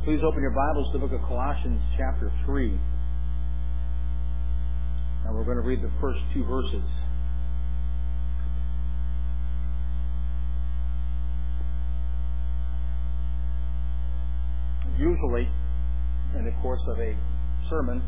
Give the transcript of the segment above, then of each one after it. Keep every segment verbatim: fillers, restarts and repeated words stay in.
Please open your Bibles to the book of Colossians chapter three. And we're going to read the first two verses. Usually, in the course of a sermon,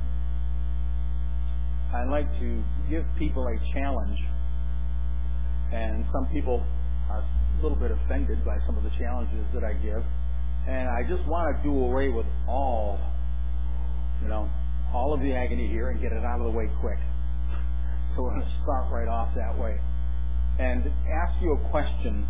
I like to give people a challenge. And some people are a little bit offended by some of the challenges that I give. And I just want to do away with all, you know, all of the agony here and get it out of the way quick. So we're going to start right off that way. And ask you a question.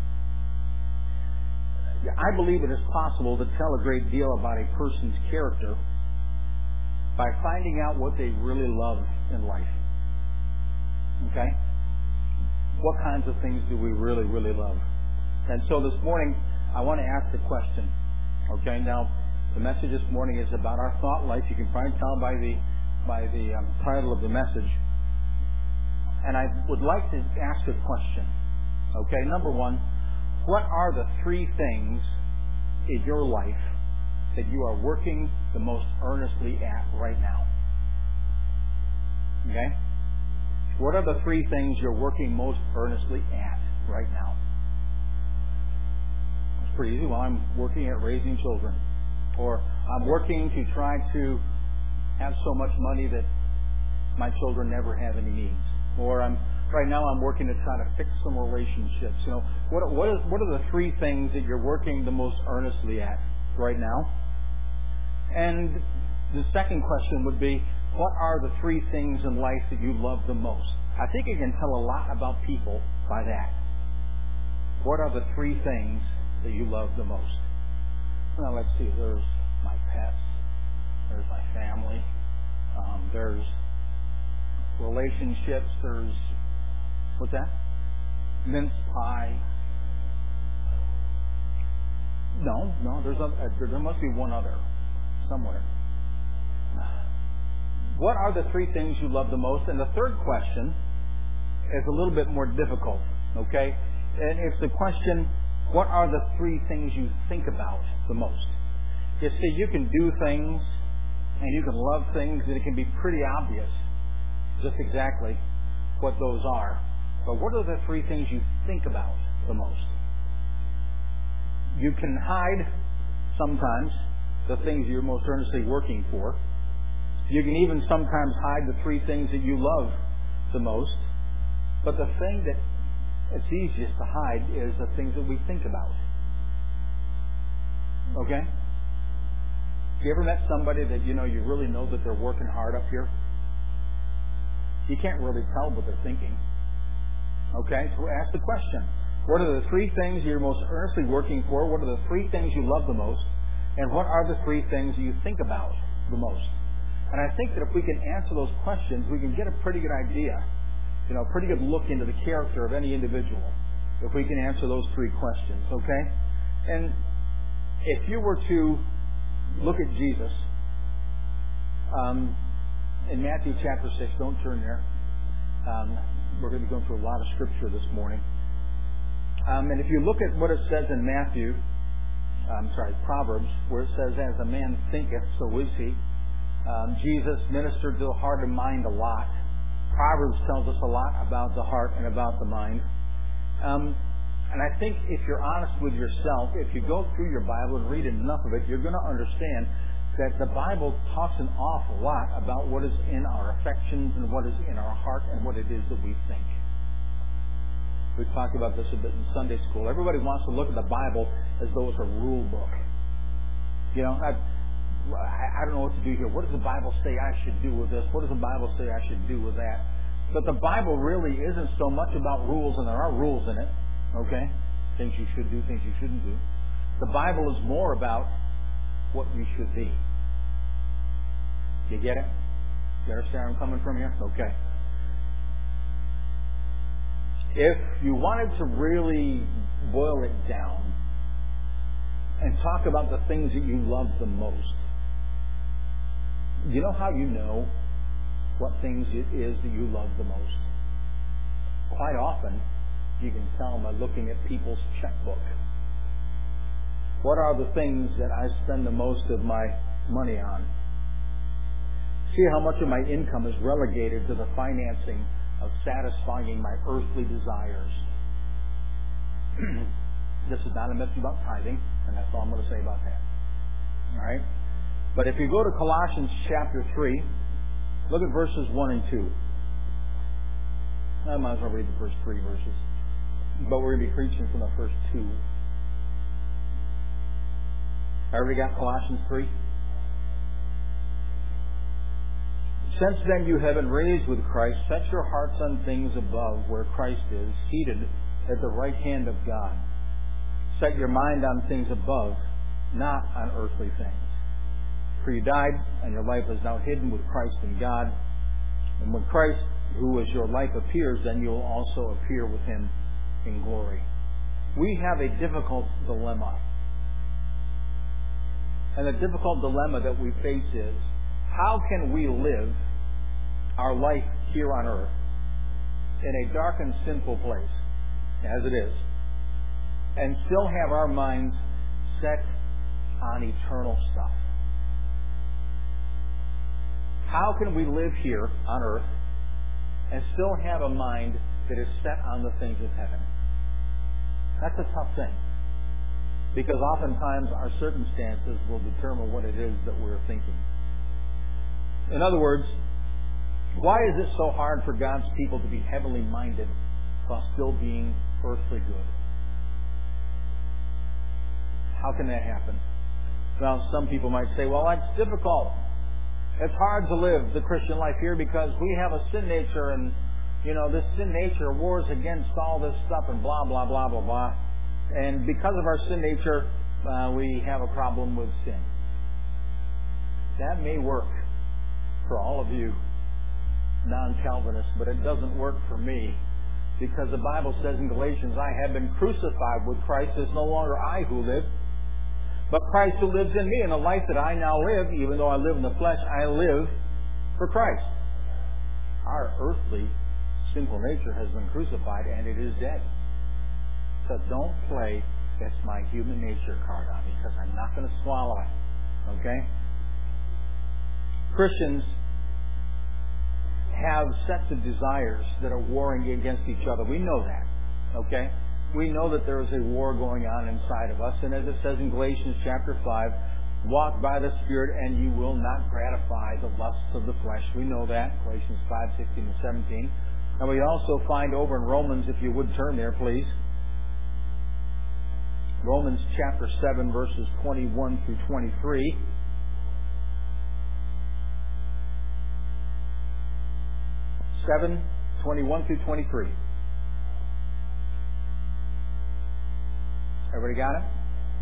I believe it is possible to tell a great deal about a person's character by finding out what they really love in life. Okay? What kinds of things do we really, really love? And so this morning, I want to ask a question. Okay, now the message this morning is about our thought life. You can probably tell by the by the um, title of the message. And I would like to ask a question. Okay, number one, what are the three things in your life that you are working the most earnestly at right now? Okay, what are the three things you're working most earnestly at right now? Pretty easy. Well, I'm working at raising children, or I'm working to try to have so much money that my children never have any needs, or I'm right now I'm working to try to fix some relationships. You know, what what is what are the three things that you're working the most earnestly at right now? And the second question would be, what are the three things in life that you love the most? I think you can tell a lot about people by that. What are the three things that you love the most? Well, let's see. There's my pets. There's my family. Um, there's relationships. There's what's that? Mince pie. No, no. There's a, a, there must be one other somewhere. What are the three things you love the most? And the third question is a little bit more difficult. Okay, and it's the question, what are the three things you think about the most? You see, you can do things and you can love things and it can be pretty obvious just exactly what those are. But what are the three things you think about the most? You can hide sometimes the things you're most earnestly working for. You can even sometimes hide the three things that you love the most. But the thing that it's easiest to hide is the things that we think about. Okay? You ever met somebody that you know you really know that they're working hard up here? You can't really tell what they're thinking. Okay? So ask the question. What are the three things you're most earnestly working for? What are the three things you love the most? And what are the three things you think about the most? And I think that if we can answer those questions, we can get a pretty good idea, you know, a pretty good look into the character of any individual if we can answer those three questions, okay? And if you were to look at Jesus um, in Matthew chapter six, don't turn there. Um, we're going to be going through a lot of scripture this morning. Um, and if you look at what it says in Matthew, I'm sorry, Proverbs, where it says, as a man thinketh, so is he. Um, Jesus ministered to the heart and mind a lot. Proverbs tells us a lot about the heart and about the mind. Um, and I think if you're honest with yourself, if you go through your Bible and read enough of it, you're going to understand that the Bible talks an awful lot about what is in our affections and what is in our heart and what it is that we think. We talked about this a bit in Sunday school. Everybody wants to look at the Bible as though it's a rule book. You know, I, I don't know what to do here. What does the Bible say I should do with this? What does the Bible say I should do with that? But the Bible really isn't so much about rules, and there are rules in it, okay? Things you should do, things you shouldn't do. The Bible is more about what you should be. You get it? You understand where I'm coming from here? Okay. If you wanted to really boil it down and talk about the things that you love the most, you know how you know what things it is that you love the most? Quite often, you can tell by looking at people's checkbook. What are the things that I spend the most of my money on? See how much of my income is relegated to the financing of satisfying my earthly desires. This is not a message about tithing, and that's all I'm going to say about that. All right? But if you go to Colossians chapter three, look at verses one and two. I might as well read the first three verses. But we're going to be preaching from the first two. Everybody got Colossians three? Since then you have been raised with Christ, set your hearts on things above, where Christ is, seated at the right hand of God. Set your mind on things above, not on earthly things. For you died, and your life is now hidden with Christ in God. And when Christ, who is your life, appears, then you will also appear with Him in glory. We have a difficult dilemma. And the difficult dilemma that we face is, how can we live our life here on earth in a dark and sinful place, as it is, and still have our minds set on eternal stuff? How can we live here on earth and still have a mind that is set on the things of heaven? That's a tough thing, because oftentimes our circumstances will determine what it is that we're thinking. In other words, why is it so hard for God's people to be heavenly minded while still being earthly good? How can that happen? Well, some people might say, well, it's difficult. It's hard to live the Christian life here because we have a sin nature, and, you know, this sin nature wars against all this stuff and blah, blah, blah, blah, blah. And because of our sin nature, uh, we have a problem with sin. That may work for all of you non-Calvinists, but it doesn't work for me, because the Bible says in Galatians, I have been crucified with Christ. It's no longer I who live, but Christ who lives in me. And the life that I now live, even though I live in the flesh, I live for Christ. Our earthly sinful nature has been crucified, and it is dead. So don't play "that's my human nature" card on me, because I'm not going to swallow it. Okay? Christians have sets of desires that are warring against each other. We know that. Okay? We know that there is a war going on inside of us. And as it says in Galatians chapter five, walk by the Spirit and you will not gratify the lusts of the flesh. We know that. Galatians five, sixteen and seventeen. And we also find over in Romans, if you would turn there, please. Romans chapter seven, verses twenty-one through twenty-three. seven, twenty-one through twenty-three. Everybody got it?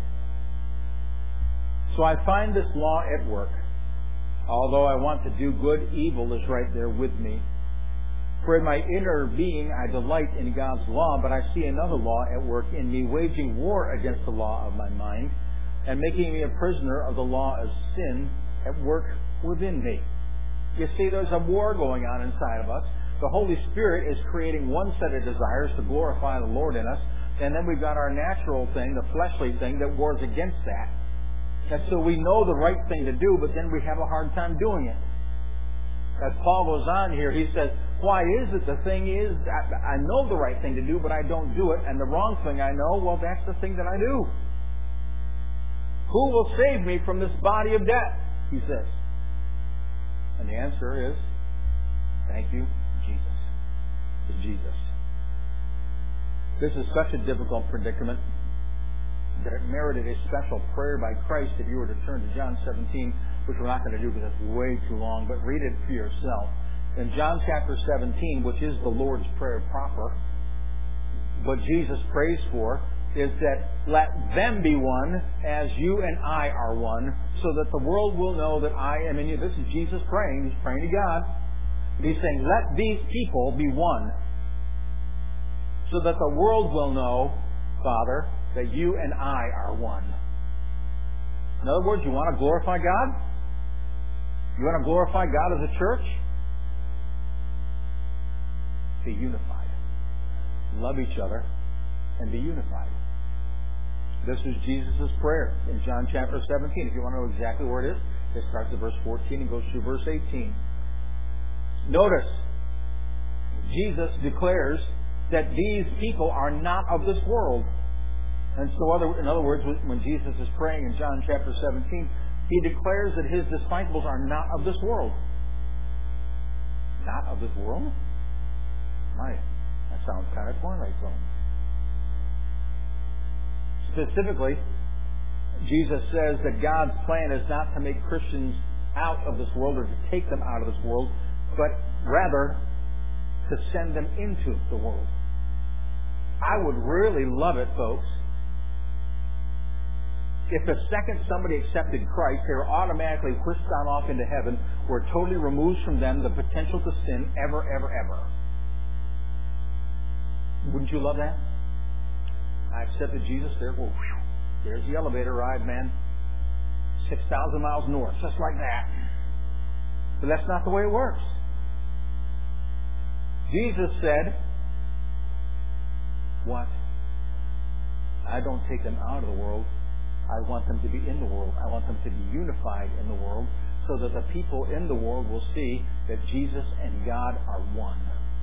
So I find this law at work. Although I want to do good, evil is right there with me. For in my inner being I delight in God's law, but I see another law at work in me, waging war against the law of my mind, and making me a prisoner of the law of sin at work within me. You see, there's a war going on inside of us. The Holy Spirit is creating one set of desires to glorify the Lord in us, and then we've got our natural thing, the fleshly thing, that wars against that. And so we know the right thing to do, but then we have a hard time doing it. As Paul goes on here, he says, why is it the thing is, I, I know the right thing to do, but I don't do it, and the wrong thing I know, well, that's the thing that I do. Who will save me from this body of death? He says. And the answer is, thank you, Jesus. It's Jesus. This is such a difficult predicament that it merited a special prayer by Christ. If you were to turn to John seventeen, which we're not going to do because that's way too long, but read it for yourself. In John chapter seventeen, which is the Lord's Prayer proper, what Jesus prays for is that let them be one as you and I are one, so that the world will know that I am in you. This is Jesus praying. He's praying to God. He's saying, let these people be one, so that the world will know, Father, that you and I are one. In other words, you want to glorify God? You want to glorify God as a church? Be unified. Love each other and be unified. This was Jesus' prayer in John chapter seventeen. If you want to know exactly where it is, it starts at verse fourteen and goes through verse eighteen. Notice, Jesus declares that these people are not of this world. And so, other, in other words, when Jesus is praying in John chapter seventeen, He declares that His disciples are not of this world. Not of this world? My, that sounds kind of Twilight Zone. Specifically, Jesus says that God's plan is not to make Christians out of this world or to take them out of this world, but rather to send them into the world. I would really love it, folks, if the second somebody accepted Christ, they were automatically whisked on off into heaven, where it totally removes from them the potential to sin ever, ever, ever. Wouldn't you love that? I accepted Jesus there. Well, whew, there's the elevator ride, man. six thousand miles north, just like that. But that's not the way it works. Jesus said, what? I don't take them out of the world. I want them to be in the world. I want them to be unified in the world so that the people in the world will see that Jesus and God are one.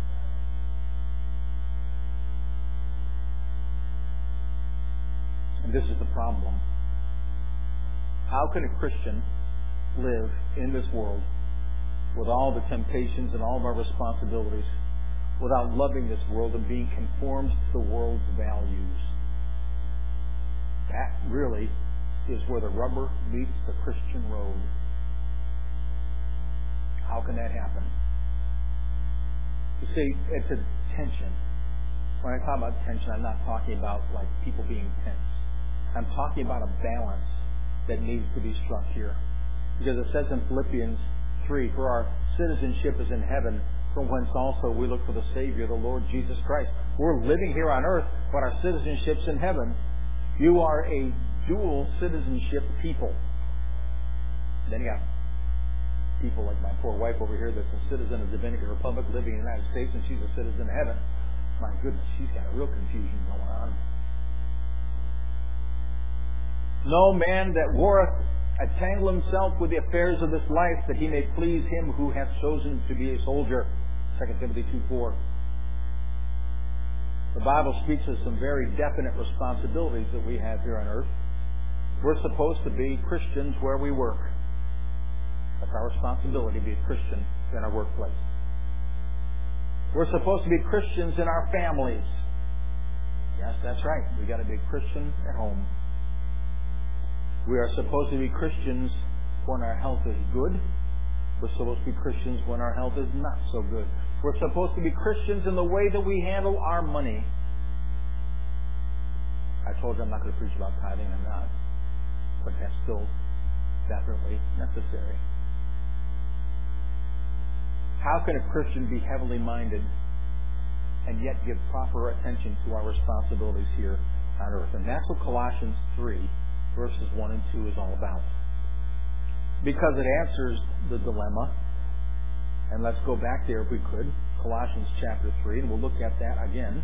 And this is the problem. How can a Christian live in this world with all the temptations and all of our responsibilities without loving this world and being conformed to the world's values? That really is where the rubber meets the Christian road. How can that happen? You see, it's a tension. When I talk about tension, I'm not talking about like people being tense. I'm talking about a balance that needs to be struck here. Because it says in Philippians three, for our citizenship is in heaven, from whence also we look for the Savior, the Lord Jesus Christ. We're living here on earth, but our citizenship's in heaven. You are a dual citizenship people. And then you got people like my poor wife over here that's a citizen of the Dominican Republic living in the United States, and she's a citizen of heaven. My goodness, she's got a real confusion going on. No man that warreth entangle himself with the affairs of this life, that he may please him who hath chosen to be a soldier. Second Timothy two four. The Bible speaks of some very definite responsibilities that we have here on earth. We're supposed to be Christians where we work. That's our responsibility, to be a Christian in our workplace. We're supposed to be Christians in our families. Yes, that's right. We've got to be a Christian at home. We are supposed to be Christians when our health is good. We're supposed to be Christians when our health is not so good. We're supposed to be Christians in the way that we handle our money. I told you I'm not going to preach about tithing. I'm not. But that's still definitely necessary. How can a Christian be heavenly minded and yet give proper attention to our responsibilities here on earth? And that's what Colossians three, verses one and two is all about. Because it answers the dilemma. And let's go back there if we could. Colossians chapter three, and we'll look at that again.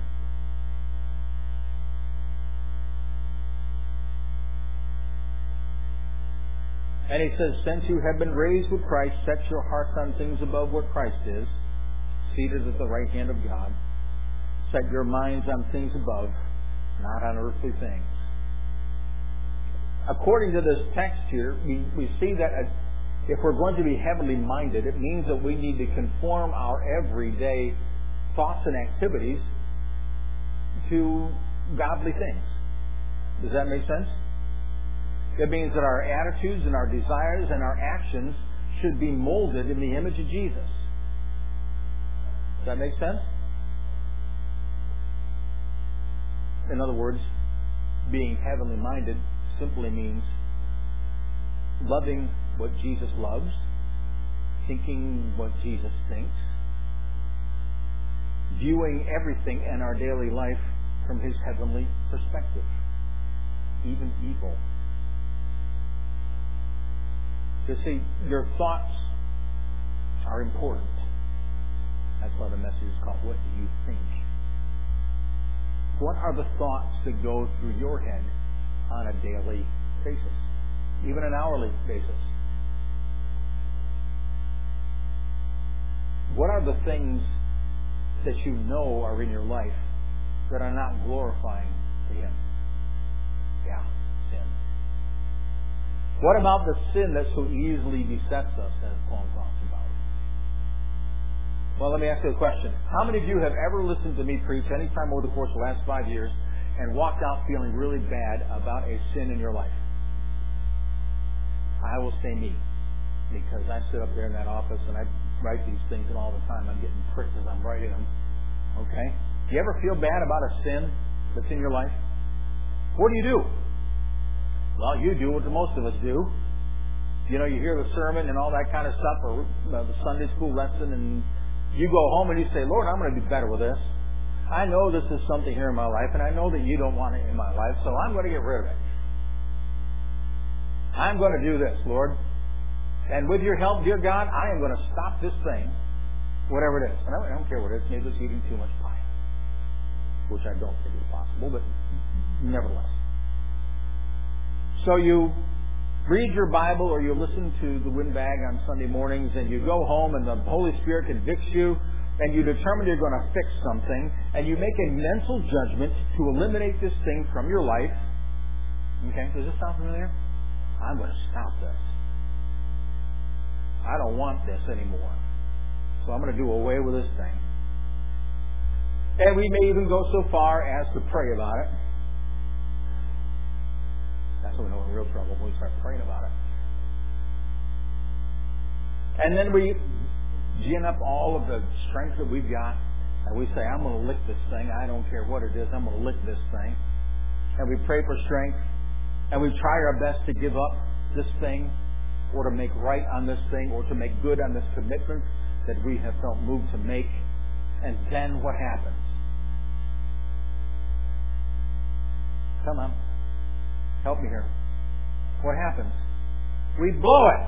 And he says, since you have been raised with Christ, set your hearts on things above where Christ is, seated at the right hand of God. Set your minds on things above, not on earthly things. According to this text here, we, we see that if we're going to be heavenly minded, it means that we need to conform our everyday thoughts and activities to godly things. Does that make sense? It means that our attitudes and our desires and our actions should be molded in the image of Jesus. Does that make sense? In other words, being heavenly minded simply means loving what Jesus loves, thinking what Jesus thinks, viewing everything in our daily life from His heavenly perspective, even evil. You see, your thoughts are important. That's why the message is called, What Do You Think? What are the thoughts that go through your head on a daily basis, even an hourly basis. What are the things that you know are in your life that are not glorifying to Him? Yeah, sin. What about the sin that so easily besets us, as Paul talks about? Well, let me ask you a question. How many of you have ever listened to me preach any time over the course of the last five years and walked out feeling really bad about a sin in your life? I will say me, because I sit up there in that office and I write these things, and all the time I'm getting pricked as I'm writing them. Okay? Do you ever feel bad about a sin that's in your life? What do you do? Well, you do what most of us do. You know, you hear the sermon and all that kind of stuff, or uh, the Sunday school lesson, and you go home and you say, Lord, I'm going to do better with this. I know this is something here in my life, and I know that you don't want it in my life, so I'm going to get rid of it. I'm going to do this, Lord. And with your help, dear God, I am going to stop this thing, whatever it is. And I don't care what it is. Maybe it's eating too much pie, which I don't think is possible, but nevertheless. So you read your Bible or you listen to the Windbag on Sunday mornings, and you go home and the Holy Spirit convicts you, and you determine you're going to fix something, and you make a mental judgment to eliminate this thing from your life. Okay? Does this sound familiar? I'm going to stop this. I don't want this anymore. So I'm going to do away with this thing. And we may even go so far as to pray about it. That's when we know we're in real trouble, when we start praying about it. And then we gin up all of the strength that we've got, and we say, I'm going to lick this thing. I don't care what it is. I'm going to lick this thing. And we pray for strength, and we try our best to give up this thing, or to make right on this thing, or to make good on this commitment that we have felt moved to make. And then what happens? Come on. Help me here. What happens? We blow it.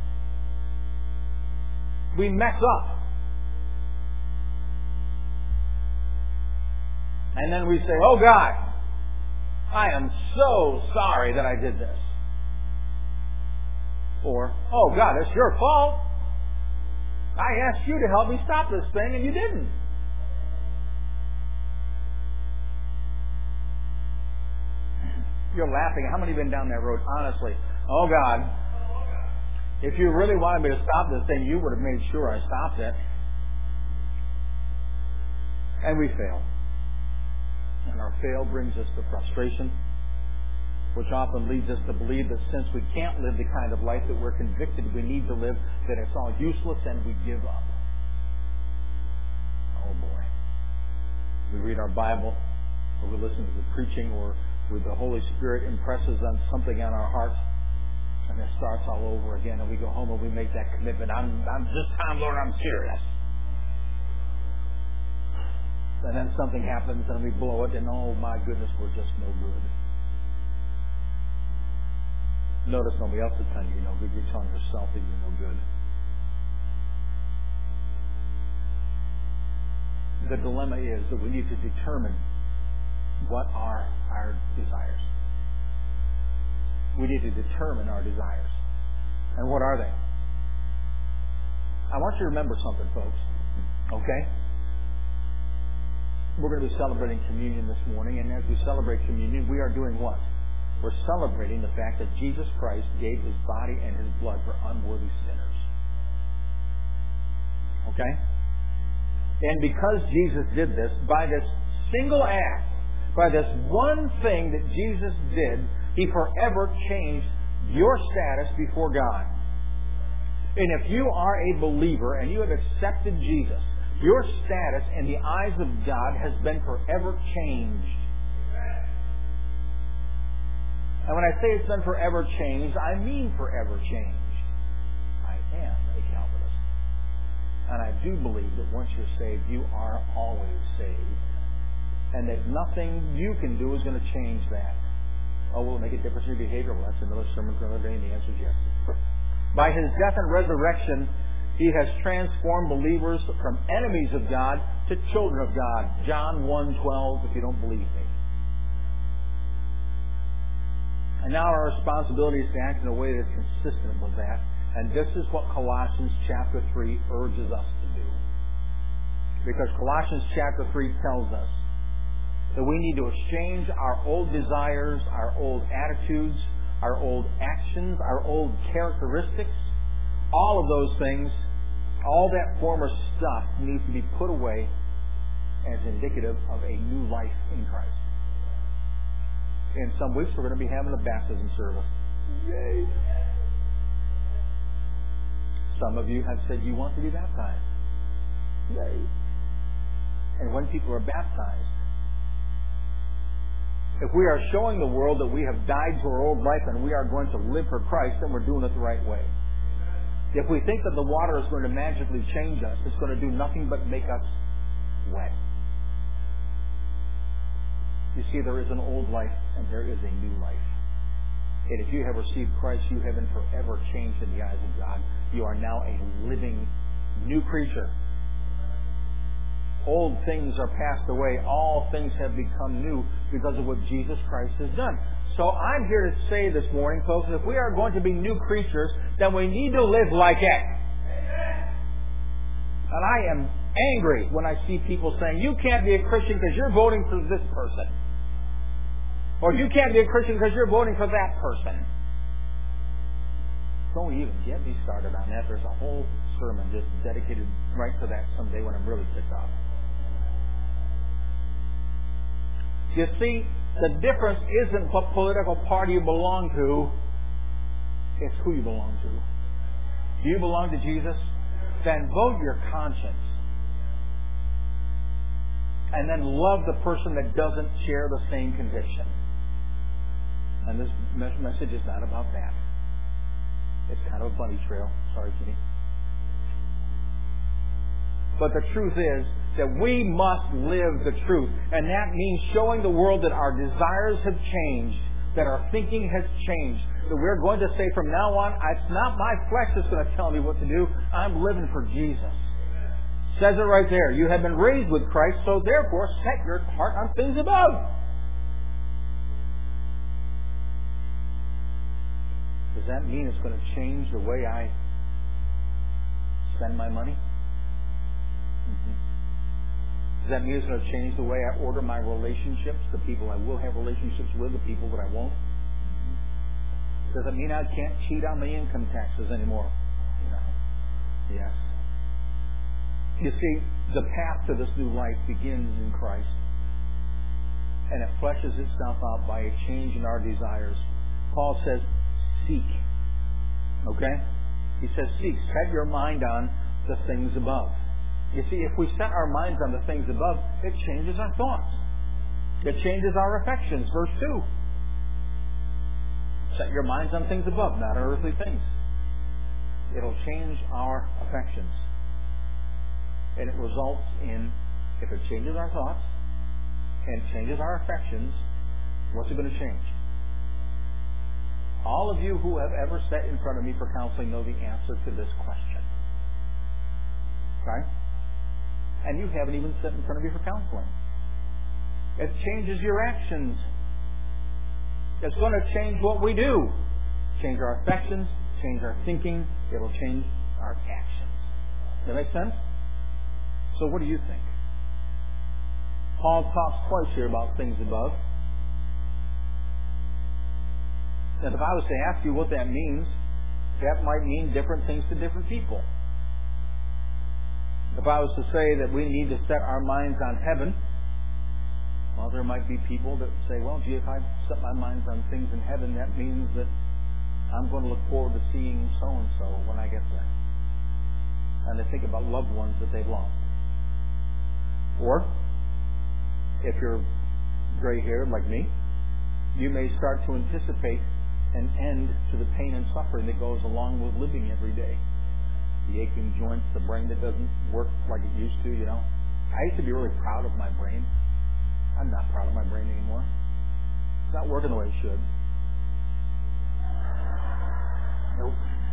We mess up. And then we say, oh God, I am so sorry that I did this. Or, oh God, it's your fault. I asked you to help me stop this thing and you didn't. You're laughing. How many have been down that road? Honestly. Oh God, if you really wanted me to stop this thing, you would have made sure I stopped it. And we fail. And our fail brings us to frustration, which often leads us to believe that since we can't live the kind of life that we're convicted we need to live, that it's all useless and we give up. Oh boy. We read our Bible, or we listen to the preaching, or with the Holy Spirit impresses on something on our hearts, and it starts all over again, and we go home and we make that commitment. I'm, I'm this time, Lord, I'm serious. And then something happens and we blow it, and oh my goodness, we're just no good. Notice nobody else is telling you you're no good. You're telling yourself that you're no good. The dilemma is that we need to determine what are our desires. We need to determine our desires. And what are they? I want you to remember something, folks. Okay? We're going to be celebrating communion this morning, and as we celebrate communion, we are doing what? We're celebrating the fact that Jesus Christ gave His body and His blood for unworthy sinners. Okay? And because Jesus did this, by this single act, by this one thing that Jesus did, He forever changed your status before God. And if you are a believer and you have accepted Jesus, your status in the eyes of God has been forever changed. And when I say it's been forever changed, I mean forever changed. I am a Calvinist. And I do believe that once you're saved, you are always saved. And that nothing you can do is going to change that. Oh, will it make a difference in your behavior? Well, that's another sermon for another day, and the answer is yes. By His death and resurrection, He has transformed believers from enemies of God to children of God. John one twelve, if you don't believe me. And now our responsibility is to act in a way that's consistent with that. And this is what Colossians chapter three urges us to do. Because Colossians chapter three tells us that we need to exchange our old desires, our old attitudes, our old actions, our old characteristics, all of those things, all that former stuff needs to be put away as indicative of a new life in Christ. In some weeks we're going to be having a baptism service. Yay! Some of you have said you want to be baptized. Yay! And when people are baptized, if we are showing the world that we have died to our old life and we are going to live for Christ, then we're doing it the right way. If we think that the water is going to magically change us, it's going to do nothing but make us wet. You see, there is an old life and there is a new life. And if you have received Christ, you have been forever changed in the eyes of God. You are now a living new creature. Old things are passed away. All things have become new because of what Jesus Christ has done. So I'm here to say this morning, folks, if we are going to be new creatures, then we need to live like it. And I am angry when I see people saying, you can't be a Christian because you're voting for this person. Or you can't be a Christian because you're voting for that person. Don't even get me started on that. There's a whole sermon just dedicated right to that someday when I'm really ticked off. You see, the difference isn't what political party you belong to. It's who you belong to. Do you belong to Jesus? Then vote your conscience. And then love the person that doesn't share the same conviction. And this message is not about that. It's kind of a bunny trail. Sorry, Jimmy. But the truth is that we must live the truth. And that means showing the world that our desires have changed, that our thinking has changed, that we're going to say from now on, it's not my flesh that's going to tell me what to do. I'm living for Jesus. Says it right there. You have been raised with Christ, so therefore set your heart on things above. Does that mean it's going to change the way I spend my money? Mm-hmm. Does that mean it's going to change the way I order my relationships, the people I will have relationships with, the people that I won't? Mm-hmm. Does it mean I can't cheat on the income taxes anymore? No. Yes. You see, the path to this new life begins in Christ. And it fleshes itself out by a change in our desires. Paul says, seek. Okay? He says, seek. Set your mind on the things above. You see, if we set our minds on the things above, it changes our thoughts. It changes our affections. Verse two. Set your minds on things above, not on earthly things. It'll change our affections. And it results in, if it changes our thoughts and changes our affections, what's it going to change? All of you who have ever sat in front of me for counseling know the answer to this question. Right? And you haven't even sat in front of me for counseling. It changes your actions. It's going to change what we do. Change our affections, change our thinking. It'll change our actions. Does that make sense? So what do you think? Paul talks twice here about things above. And if I was to ask you what that means, that might mean different things to different people. If I was to say that we need to set our minds on heaven, well, there might be people that say, well, gee, if I set my minds on things in heaven, that means that I'm going to look forward to seeing so-and-so when I get there. And they think about loved ones that they've lost. Or, if you're gray-haired like me, you may start to anticipate an end to the pain and suffering that goes along with living every day. The aching joints, the brain that doesn't work like it used to, you know. I used to be really proud of my brain. I'm not proud of my brain anymore. It's not working the way it should. Nope.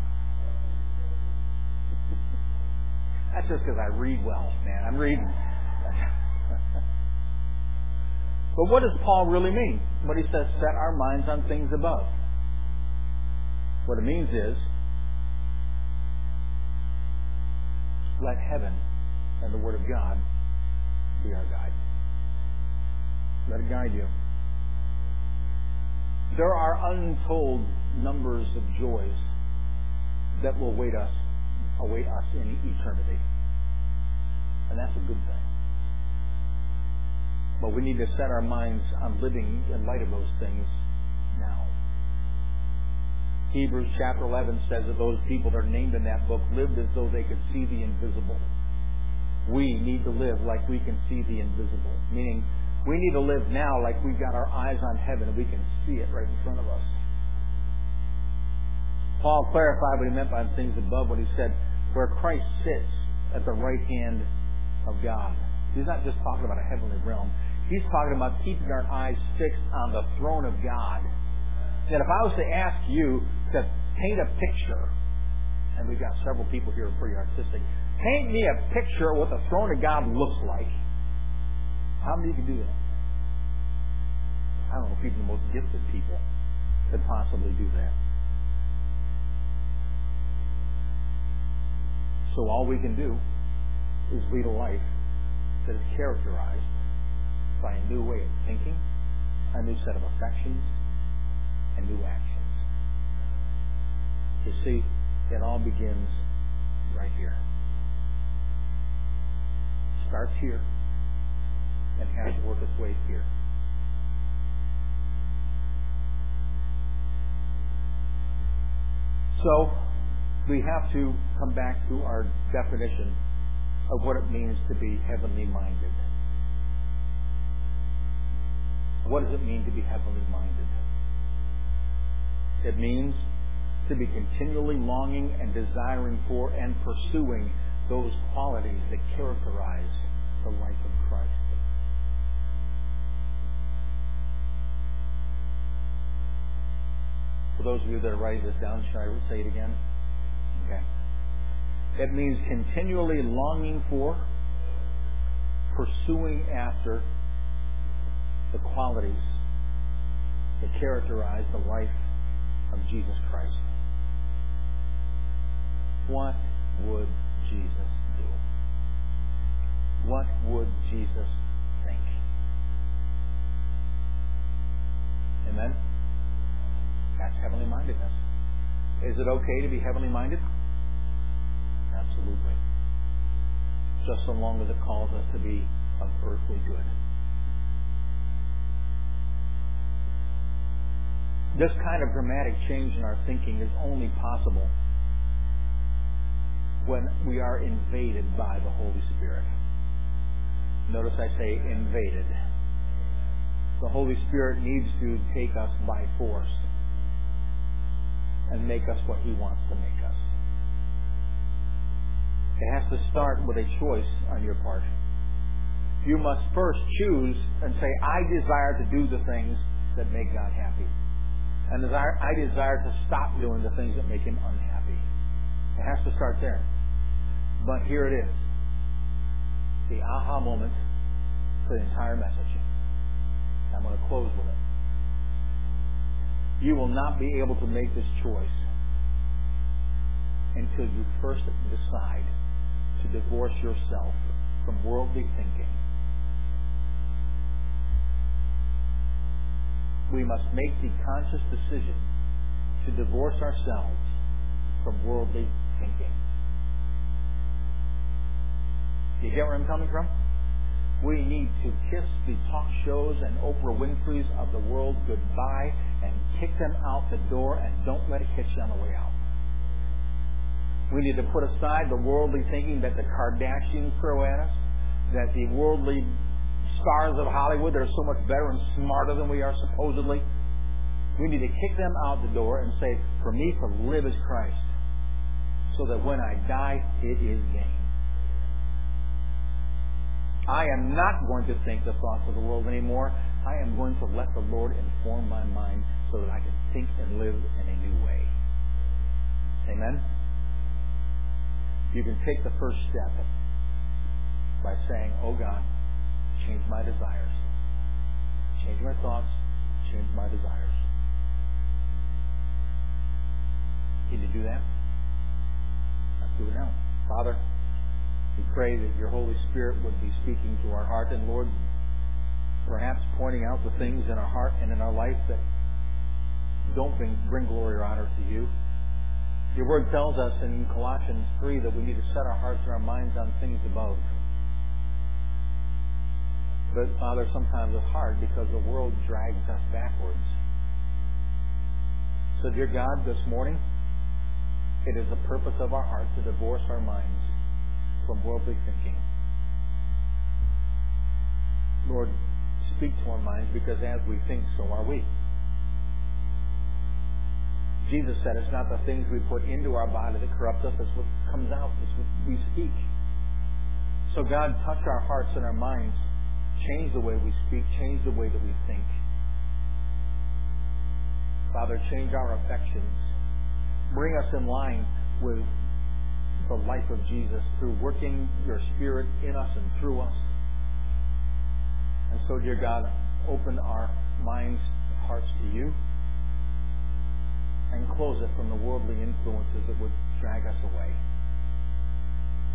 That's just because I read well, man. I'm reading. But what does Paul really mean when he says set our minds on things above? What it means is, let heaven and the Word of God be our guide. Let it guide you. There are untold numbers of joys that will await us, await us in eternity. And that's a good thing. But we need to set our minds on living in light of those things now. Hebrews chapter eleven says that those people that are named in that book lived as though they could see the invisible. We need to live like we can see the invisible. Meaning, we need to live now like we've got our eyes on heaven and we can see it right in front of us. Paul clarified what he meant by things above when he said, where Christ sits at the right hand of God. He's not just talking about a heavenly realm. He's talking about keeping our eyes fixed on the throne of God. That if I was to ask you to paint a picture, and we've got several people here who are pretty artistic, paint me a picture of what the throne of God looks like. How many can do that? I don't know if even the most gifted people could possibly do that. So all we can do is lead a life that is characterized by a new way of thinking, a new set of affections, and new actions. You see, it all begins right here. It starts here and has to work its way here. So, we have to come back to our definition of what it means to be heavenly minded. What does it mean to be heavenly minded? It means to be continually longing and desiring for and pursuing those qualities that characterize the life of Christ. For those of you that are writing this down, should I say it again? Okay. It means continually longing for, pursuing after the qualities that characterize the life of Jesus Christ. What would Jesus do? What would Jesus think? Amen? That's heavenly mindedness. Is it okay to be heavenly minded? Absolutely. Just so long as it calls us to be of earthly good. This kind of dramatic change in our thinking is only possible when we are invaded by the Holy Spirit. Notice I say invaded. The Holy Spirit needs to take us by force and make us what He wants to make us. It has to start with a choice on your part. You must first choose and say, I desire to do the things that make God happy. And desire, I desire to stop doing the things that make Him unhappy. It has to start there. But here it is. The aha moment for the entire message. I'm going to close with it. You will not be able to make this choice until you first decide to divorce yourself from worldly thinking. We must make the conscious decision to divorce ourselves from worldly thinking. Do you get where I'm coming from? We need to kiss the talk shows and Oprah Winfrey's of the world goodbye and kick them out the door and don't let it hit you on the way out. We need to put aside the worldly thinking that the Kardashians throw at us, that the worldly stars of Hollywood that are so much better and smarter than we are supposedly. We need to kick them out the door and say, for me to live is Christ, so that when I die, it is gain. I am not going to think the thoughts of the world anymore. I am going to let the Lord inform my mind so that I can think and live in a new way. Amen? You can take the first step by saying, oh God, change my desires. Change my thoughts. Change my desires. Can you do that? Let's do it now. Father, we pray that your Holy Spirit would be speaking to our heart, and Lord, perhaps pointing out the things in our heart and in our life that don't bring, bring glory or honor to you. Your word tells us in Colossians three that we need to set our hearts and our minds on things above. But Father, sometimes it's hard because the world drags us backwards. So dear God, this morning, it is the purpose of our heart to divorce our minds from worldly thinking. Lord, speak to our minds, because as we think, so are we. Jesus said it's not the things we put into our body that corrupt us, it's what comes out, it's what we speak. So God, touch our hearts and our minds. Change the way we speak, change the way that we think. Father, change our affections. Bring us in line with the life of Jesus through working your Spirit in us and through us. And so, dear God, open our minds and hearts to you and close it from the worldly influences that would drag us away.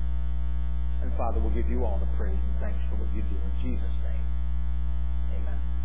And Father, we'll give you all the praise and thanks for what you do in Jesus' name. Amen.